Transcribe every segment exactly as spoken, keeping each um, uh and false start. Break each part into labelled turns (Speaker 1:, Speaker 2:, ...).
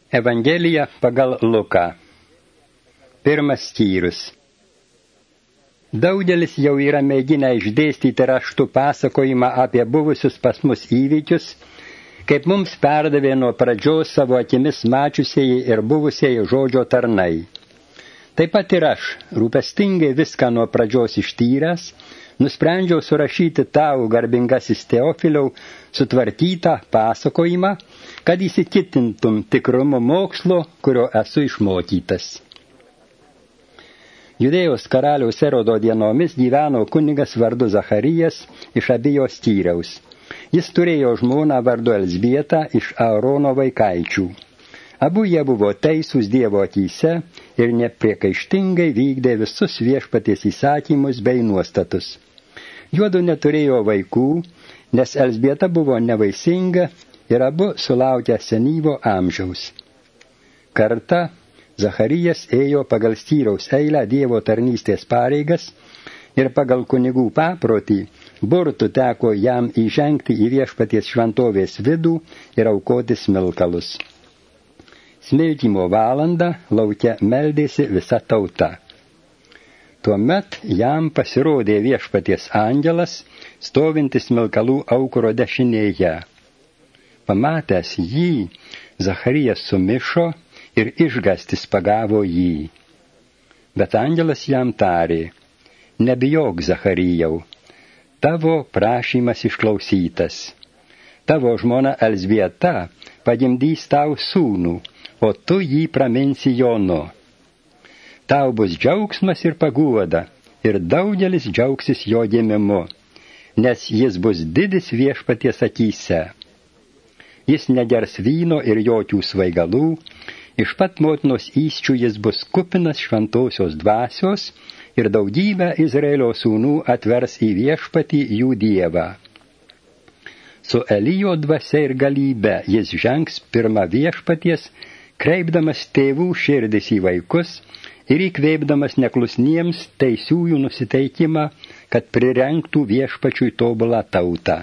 Speaker 1: Evangelija pagal Luką. Pirmas skyrius. Daugelis jau yra mėginę išdėstyti raštų pasakojimą apie buvusius pas mus įvykius, kaip mums perdavė nuo pradžios savo akimis mačiusieji ir buvusieji žodžio tarnai. Taip pat ir aš, rūpestingai viską nuo pradžios ištyręs, nusprendžiau surašyti tau, garbingasis Teofiliau, sutvarkytą pasakojimą, kad įsitikintum tikrumu mokslo, kurio esu išmokytas. Judėjos karaliaus Erodo dienomis gyveno kunigas vardu Zacharijas iš Abijos skyriaus. Jis turėjo žmoną vardu Elzbietą iš Aarono vaikaičių. Abu jie buvo teisūs Dievo akyse ir nepriekaištingai vykdė visus viešpaties įsakymus bei nuostatus. Juodu neturėjo vaikų, nes Elzbieta buvo nevaisinga ir abu sulaukę senyvo amžiaus. Kartą Zacharijas ėjo pagal skyriaus eilę Dievo tarnystės pareigas ir pagal kunigų paprotį burtų teko jam įžengti į viešpaties šventovės vidų ir aukoti smilkalus. Smilkymo valandą lauke meldėsi visa tauta. Tuomet jam pasirodė viešpaties angelas, stovintis smilkalų aukuro dešinėje. Pamatęs jį, Zacharijas sumišo ir išgastis pagavo jį. Bet angelas jam tarė: nebijok, Zacharijau, tavo prašymas išklausytas. Tavo žmona Elzbieta pagimdys tau sūnų, o tu jį praminsi Jonu. Tau bus džiaugsmas ir paguoda, ir daugelis džiaugsis jo gimimu, nes jis bus didis viešpaties akyse. Jis negers vyno ir jokių svaigalų, iš pat motinos įsčių jis bus kupinas šventosios dvasios ir daugybę Izraelio sūnų atvers į viešpatį jų dievą. Su Elijo dvasia ir galybe jis žengs pirma viešpaties, kreipdamas tėvų širdis į vaikus ir įkvėpdamas neklusniems teisiųjų nusiteikimą, kad prirengtų viešpačiui tobulą tautą.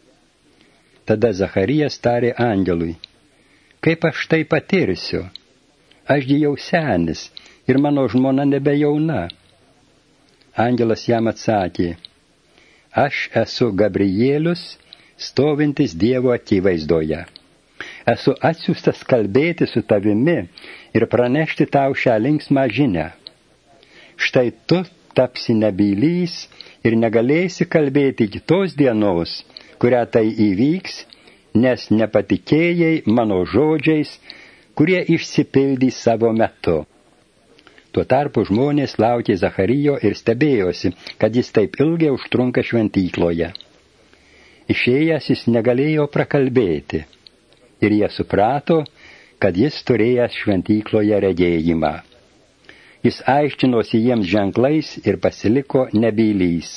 Speaker 1: Tada Zacharijas tarė angelui: kaip aš tai patirsiu? Ašgi jau senis ir mano žmona nebejauna. Angelas jam atsakė: aš esu Gabrielius, stovintis Dievo akivaizdoje. Esu atsiųstas kalbėti su tavimi ir pranešti tau šią linksmą žinią. Štai tu tapsi nebylys ir negalėsi kalbėti kitos dienos, kurią tai įvyks, nes nepatikėjai mano žodžiais, kurie išsipildys savo metu. Tuo tarpu žmonės laukė Zacharijo ir stebėjosi, kad jis taip ilgai užtrunka šventykloje. Išėjęs jis negalėjo prakalbėti. Ir jie suprato, kad jis turėjęs šventykloje regėjimą. Jis aiškinosi jiems ženklais ir pasiliko nebylys.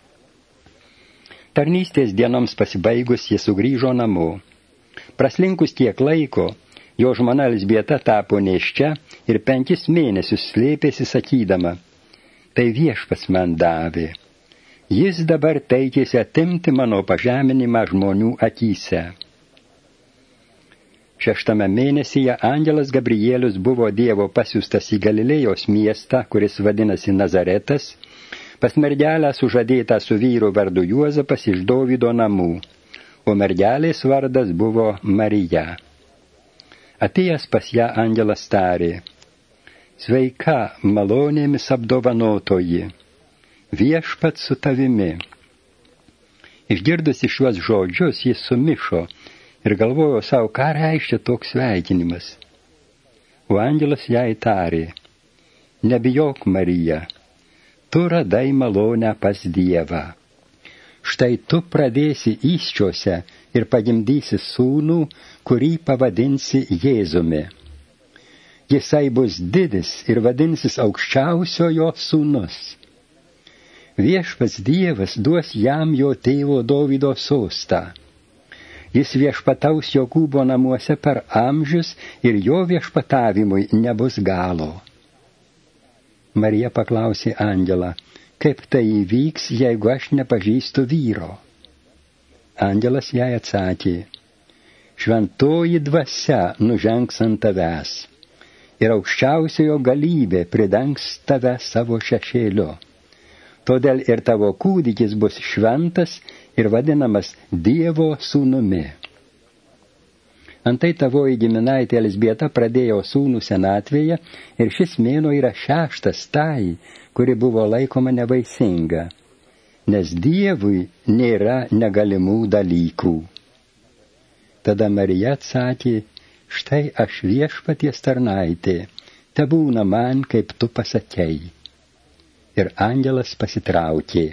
Speaker 1: Tarnystės dienoms pasibaigus jis sugrįžo namo. Praslinkus tiek laiko, jo žmona Elzbieta tapo nėščia ir penkis mėnesius slėpėsi sakydama: tai viešpats man davė. Jis dabar teikėsi atimti mano pažeminimą žmonių akyse. Šeštame mėnesyje angelas Gabrielius buvo Dievo pasiųstas į Galilėjos miestą, kuris vadinasi Nazaretas, pas mergelę sužadėtą su vyru vardu Juozapas iš Dovydo namų, o mergelės vardas buvo Marija. Atėjęs pas ją angelas tarė: sveika, malonėmis apdovanotoji, viešpats su tavimi. Išgirdusi šiuos žodžius, jis sumišo ir galvojo savo, ką reiškia toks sveikinimas. O angelas jai tarė: nebijok, Marija, tu radai malonę pas Dievą. Štai tu pradėsi įsčiose ir pagimdysi sūnų, kurį pavadinsi Jėzumi. Jisai bus didis ir vadinsis aukščiausiojo sūnus. Viešpats Dievas duos jam jo tėvo Dovydo sostą. Jis viešpataus Jokūbo namuose per amžius ir jo viešpatavimui nebus galo. Marija paklausė angelą: kaip tai įvyks, jeigu aš nepažįstu vyro? Angelas jai atsakė: šventoji dvasia nužengs ant tavęs ir aukščiausiojo galybė pridengs tave savo šešėliu. Todėl ir tavo kūdikis bus šventas ir vadinamas Dievo sūnumi. Antai tavoji giminaitė Elzbieta pradėjo sūnų senatvėje ir šis mėnuo yra šeštas tai, kuri buvo laikoma nevaisinga, nes Dievui nėra negalimų dalykų. Tada Marija atsakė, štai aš Viešpaties tarnaitė, tebūna man, kaip tu pasakei. Ir angelas pasitraukė.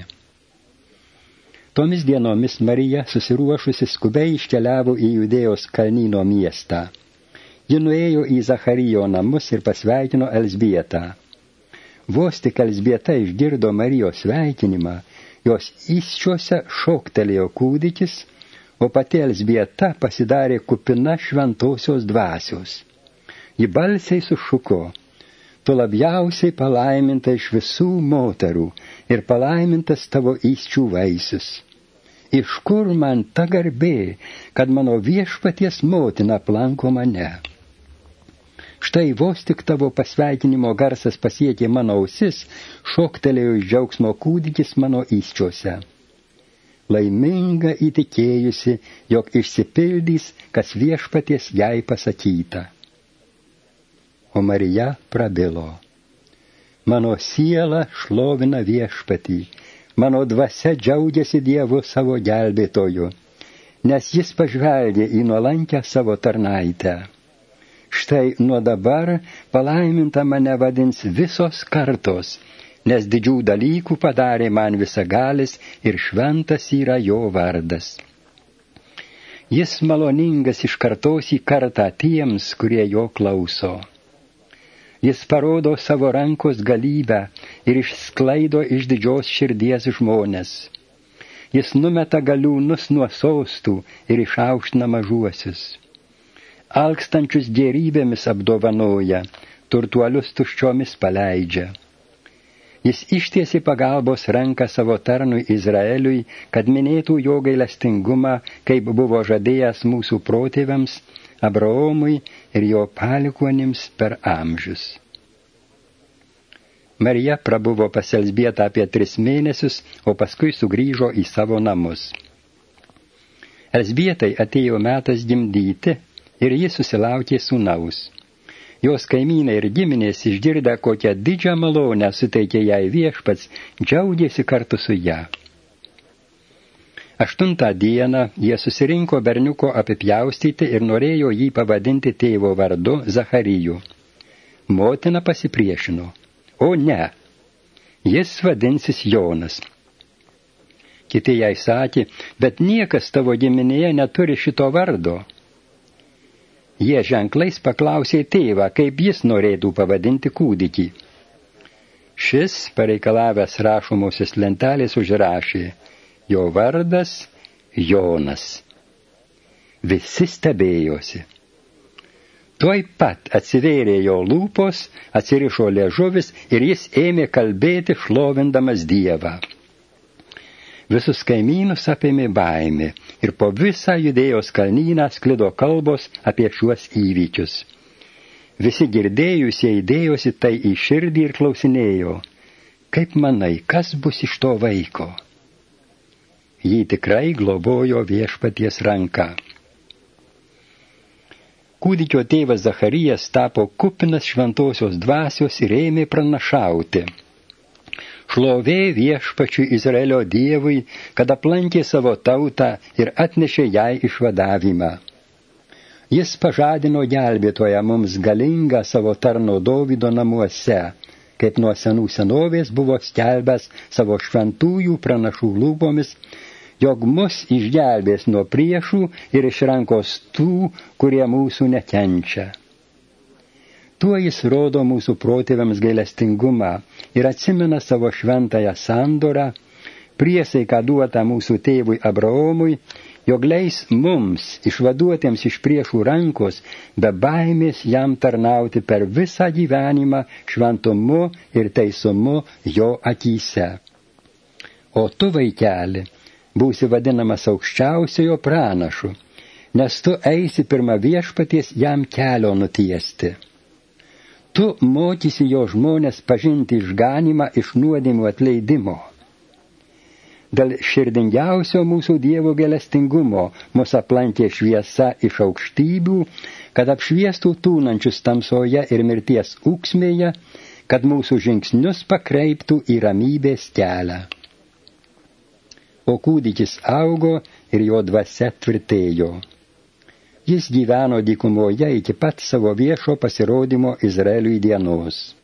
Speaker 1: Tomis dienomis Marija, susiruošusi, skubiai iškeliavo į Judėjos kalnyno miestą. Ji nuėjo į Zacharijo namus ir pasveikino Elzbietą. Vos tik Elzbieta išgirdo Marijos sveikinimą, jos įsčiuose šoktelėjo kūdikis, o pati Elzbieta pasidarė kupina šventosios dvasios. Ji balsiai sušuko, tu labiausiai palaiminta iš visų moterų ir palaimintas tavo įsčių vaisius. Iš kur man ta garbė, kad mano Viešpaties motina aplanko mane? Štai vos tik tavo pasveikinimo garsas pasiekė mano ausis, šoktelėjo iš džiaugsmo kūdikis mano įsčiuose. Laiminga įtikėjusi, jog išsipildys, kas Viešpaties jai pasakyta. O Marija prabilo. Mano siela šlovina Viešpatį, mano dvasia džiaugiasi Dievu savo gelbėtoju, nes jis pažvelgė į nuolankę savo tarnaitę. Štai nuo dabar palaiminta mane vadins visos kartos, nes didžių dalykų padarė man visagalis ir šventas yra jo vardas. Jis maloningas iš kartos į kartą tiems, kurie jo klauso. Jis parodo savo rankos galybę ir išsklaido iš didžios širdies žmones. Jis numeta galiūnus nuo sostų ir išaukština mažuosius. Alkstančius gėrybėmis apdovanoja, turtuolius tuščiomis paleidžia. Jis ištiesė pagalbos ranką savo tarnui Izraeliui, kad minėtų jo gailestingumą, kaip buvo žadėjęs mūsų protėviams, Abraomui ir jo palikuonims per amžius. Marija prabuvo pas Elzbietą apie tris mėnesius, o paskui sugrįžo į savo namus. Elzbietai atėjo metas gimdyti ir ji susilaukė sūnaus. Jos kaimynai ir giminės išgirdę, kokią didžią malonę suteikė jai Viešpats, džiaugėsi kartu su ją. Aštuntą dieną jie susirinko berniuko apipjaustyti ir norėjo jį pavadinti tėvo vardu Zachariju. Motina pasipriešino. O ne, jis vadinsis Jonas. Kiti jai sakė, bet niekas tavo giminėje neturi šito vardo. Jie ženklais paklausė tėvą, kaip jis norėtų pavadinti kūdikį. Šis, pareikalavęs rašomosios lentelės, užrašė, jo vardas Jonas. Visi stebėjosi. Tuoj pat atsivėrė jo lūpos, atsirišo liežuvis ir jis ėmė kalbėti šlovindamas Dievą. Visus kaimynus apėmė baimė ir po visą Judėjos kalnyną sklido kalbos apie šiuos įvykius. Visi girdėjusieji dėjosi tai į širdį ir klausinėjo, kaip manai, kas bus iš to vaiko? Jį tikrai globojo Viešpaties ranka. Kūdikio tėvas Zacharijas tapo kupinas šventosios dvasios ir ėmė pranašauti. Šlovė Viešpačiui Izraelio Dievui, kad aplankė savo tautą ir atnešė jai išvadavimą. Jis pažadino gelbėtoją mums galingą savo tarno Dovydo namuose, kaip nuo senų senovės buvo skelbęs savo šventųjų pranašų lūpomis, jog mus išgelbės nuo priešų ir iš rankos tų, kurie mūsų nekenčia. Tuo jis rodo mūsų protėviams gailestingumą ir atsimena savo šventąją sandorą, priesaiką duotą mūsų tėvui Abraomui, jog leis mums, išvaduotiems iš priešų rankos, be baimės jam tarnauti per visą gyvenimą šventumu ir teisumu jo akyse. O tu, vaikeli, būsi vadinamas aukščiausiojo pranašu, nes tu eisi pirma viešpaties jam kelio nutiesti. Tu mokysi jo žmonės pažinti išganimą iš nuodėmių atleidimo. Dėl širdingiausio mūsų Dievo gailestingumo mus aplankė šviesa iš aukštybių, kad apšviestų tūnančius tamsoje ir mirties ūksmėje, kad mūsų žingsnius pakreiptų į ramybės kelią. O kūdikis augo ir jo dvasia tvirtėjo. Jis gyveno dykumoje iki pat savo viešo pasirodymo Izraeliui dienos.